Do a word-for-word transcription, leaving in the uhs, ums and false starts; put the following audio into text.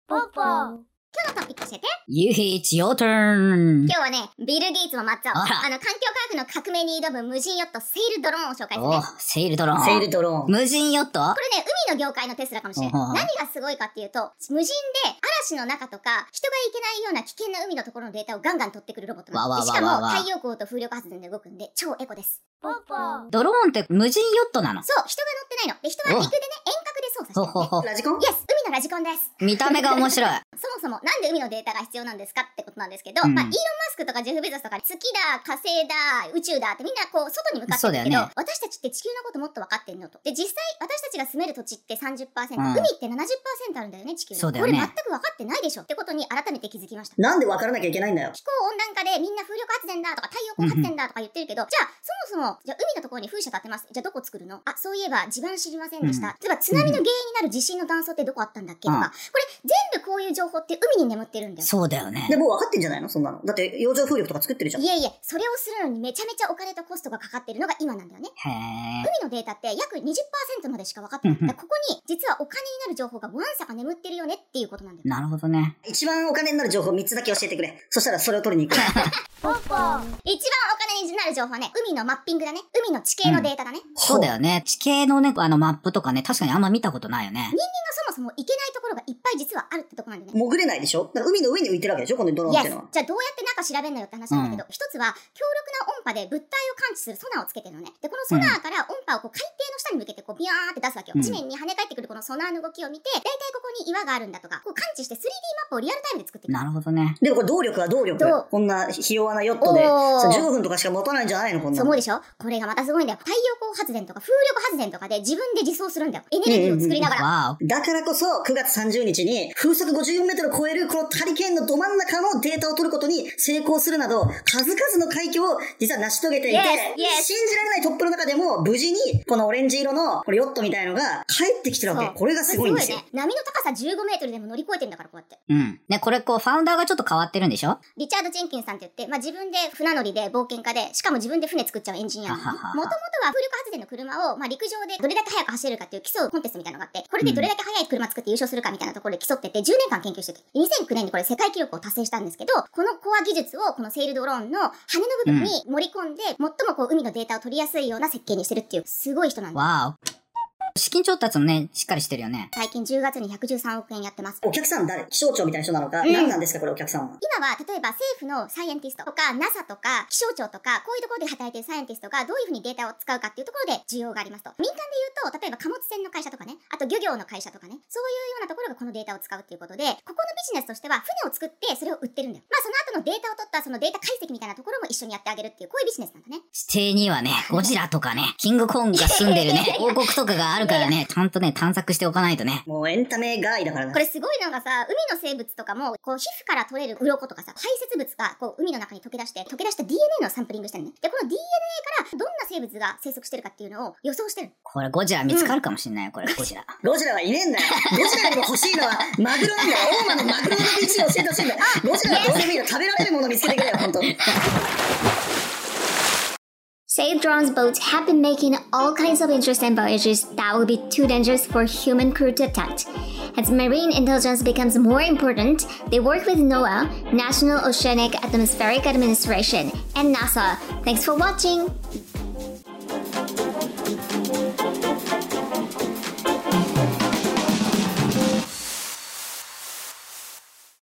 ポッポー。今日のトピック教えて。 You It's your turn. 今日はね、ビル・ゲイツも抹茶を、 ああの、環境科学の革命に挑む無人ヨット、セイルドローンを紹介するね。 お、セールドローン。 セールドローン。 無人ヨットこれね、海の業界のテスラかもしれない。 うんうん何がすごいかっていうと、無人で嵐の中とか、人が行けないような危険な海のところのデータをガンガン取ってくるロボットなんです。でしかも、 わわわわわ太陽光と風力発電で動くんで、超エコです。ポッポー。 ドローンって無人ヨットなの？ そう、人が乗ってないの。で、人は陸でね、遠隔で操作してる、ね。 ほほほ。 ラジコン？ イエス、海のラジコンです。 見た目が面白い。 そもそもなんで海のデータが必要なんですかってことなんですけど、 うんまあ、イーロン・マスクとかジェフ・ベゾスとか月だ、火星だ、宇宙だってみんなこう外に向かってるけど、 そうだよね私たちって地球のこともっと分かってんのと。で、実際私たちが住める土地って さんじゅっパーセント、 うん海って ななじゅっパーセント あるんだよね、地球の。 そうだよねこれ全く分かってないでしょってことに改めて気づきました。 なんで分からなきゃいけないんだよ。 気候温暖化でみんな風力発電だとか太陽光発電だとか言ってるけど、じゃあそもそもじゃあ海のところに風車立てます。じゃあどこ作るの？あ、そういえば地盤知りませんでした。例えば津波の原因になる地震の断層ってどこあったんだっけとか、 うんこれ全部こういう情報って海に眠ってるんだよ。 そうだよねで、。もう分かってんじゃないのそんなの。だって洋上風力とか作ってるじゃん。 いえいえ、それをするのにめちゃめちゃお金とコストがかかってるのが今なんだよね。 へー。 海のデータって約 にじゅっパーセント までしか分かってない。 うんうんだからここに実はお金になる情報がわんさか眠ってるよねっていうことなんだよ。 なるほどね。 一番お金になる情報みっつだけ教えてくれ。そしたらそれを取りに行く。 ポッポー。一番お金になる情報はね、海のマッピングだね。海の地形のデータだね。 そうだよね。地形のね、あのマップとかね、確かにあんま見たことないよね。 人間がそもそも行けないところがいっぱい実はあるってとこなんだよね。 潜れないでしょだから海の上に浮いてるわけでしょこのドローンイエス。 っていうのは。 じゃあどうやって中調べんのよって話なんだけど、一、つは強力な音波で物体を感知するソナーをつけてるのね。で、このソナーから音波をこう海底の下に向けてこうビヤーって出すわけよ。 うん地面に跳ね返ってくるこのソナーの動きを見て、だいたいここに岩があるんだとか、こう感知して スリーディー マップをリアルタイムで作ってくる。 なるほどね。 でもこれ動力は動力どう。 こんなひ弱なヨットで、 おーそうじゅうごふんとかしか持たないんじゃないのこんなの。 そう思うでしょ？これがまたすごいんだよ。太陽光発電とか風力発電とかで自分で自走するんだよ。エネルギーを作りながら。 わだからこそくがつさんじゅうにちに風速ごじゅうよんメートルを超えるこのハリケーンのど真ん中のデータを取ることに成功するなど数々の快挙を実は成し遂げていて、 Yes, yes. 信じられないトップの中でも無事にこのオレンジ色のこれヨットみたいのが帰ってきてるわけ。 そうこれがすごいんですよ。 ね。波の高さじゅうごメートルでも乗り越えてんだから、こうやって。 ー。うん。ね、これこう、ファウンダーがちょっと変わってるんでしょ？ リチャード・ジェンキンスさんって言って、まあ、自分で船乗りで冒険家で、しかも自分で船作っちゃうエンジニアなのね。 ははははもともとは風力発電の車を、まあ、陸上でどれだけ速く走れるかっていう競うコンテストみたいなのがあって、これでどれだけ速い車作って優勝するかみたいなところで競ってて、じゅうねんかん研究してて、にせんきゅうねんにこれ世界記録を達成したんですけど、このコア技術をこのセールドローンの羽の部分に盛り込んで、最もこう海のデータを取りやすいような設計にしてるっていう、すごい人なんだ。 わーお。資金調達もね、しっかりしてるよね。 最近じゅうがつにひゃくじゅうさんおくえんやってます。 お客さん誰？気象庁みたいな人なのか、 うん何なんですかこれお客さんは。 今は例えば政府のサイエンティストとか ナサ とか気象庁とかこういうところで働いているサイエンティストがどういうふうにデータを使うかっていうところで需要がありますと。民間で言うと例えば貨物船の会社とかね、あと漁業の会社とかね、そういうようなところがこのデータを使うっていうことで、ここのビジネスとしては船を作ってそれを売ってるんだよ。まあその後のデータを取ったそのデータ解析みたいなところも一緒にやってあげるっていうこういうビジネスなんだね。 指定にはね、ゴジラとかね、キングコングが住んでるね、王国とかがあるからね、ちゃんとね、探索しておかないとね。 もうエンタメ外だからな。 これすごいのがさ、海の生物とかも、こう皮膚から取れる鱗とかさ、排泄物がこう海の中に溶け出して、溶け出した ディーエヌエー のサンプリングしてるね。で、この ディーエヌエー からどんな生物が生息してるかっていうのを予想してる。 これゴジラ見つかるかもしんないよ、これゴジラ。 ゴジラはいねえんだよ。ゴジラよりも欲しいのはマグロなんだよ。大間のマグロのビーチを教えてほしいんだよ。ゴジラはどうでもいいよ。食べられるもの見つけてくれよ、本当に。 Safe Drones boats have been making all kinds of interesting voyages that would be too dangerous for human crew to attempt. As marine intelligence becomes more important, they work with NOAA, National Oceanic Atmospheric Administration, and NASA. Thanks for watching!